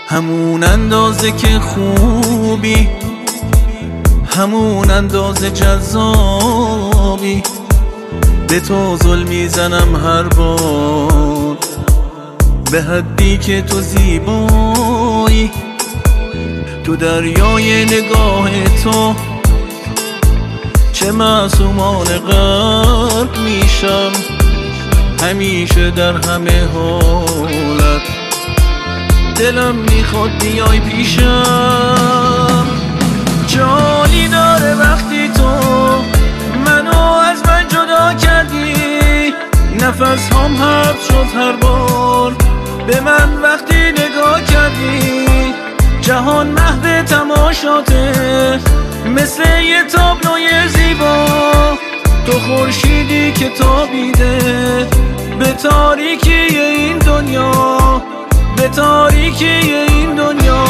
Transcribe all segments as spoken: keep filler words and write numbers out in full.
همون اندازه که خوبی، همون اندازه جذابی. به تو ظلم میزنم هر بار، به حدی که تو زیبایی. تو دریای نگاه تو چه معصومانه غرق میشم، همیشه در همه حالت دلم میخواد بیای پیشم. جالی داره وقتی تو منو از من جدا کردی، نفس هم حبس شد هر بار به من وقتی نگاه کردی. جهان محو تماشاته مثل یه تابلوی زیبا، تو خورشیدی که تابیده به تاریکی این دنیا، به تاریکی این دنیا.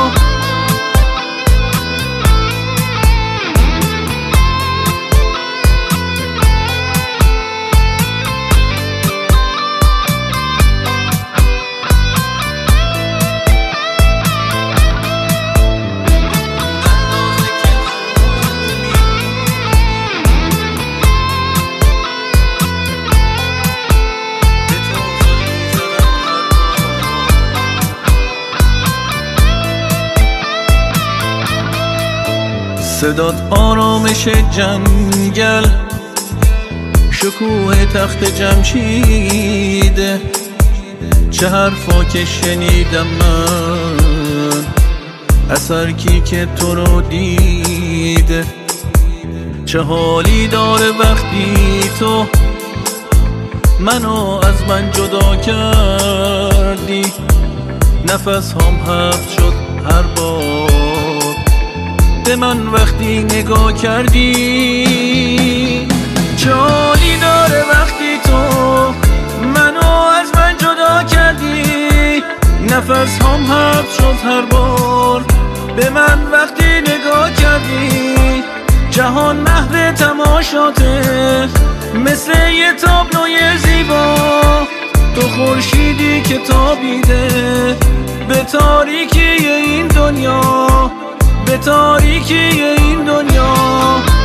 صدات آرامش جنگل، شکوه تخت جمشیده. چه حرفا که شنیدم من، اثر کی که تو رو دیده. چه حالی داره وقتی تو منو از من جدا کردی، نفس هم حبس شد هر بار به من وقتی نگاه کردی. جالی داره وقتی تو منو از من جدا کردی، نفس هم حبس شد هر بار به من وقتی نگاه کردی. جهان محو تماشاته مثل یه تابلوی زیبا، تو خورشیدی که تابیده به تاریکی این دنیا، به تاریکی این دنیا.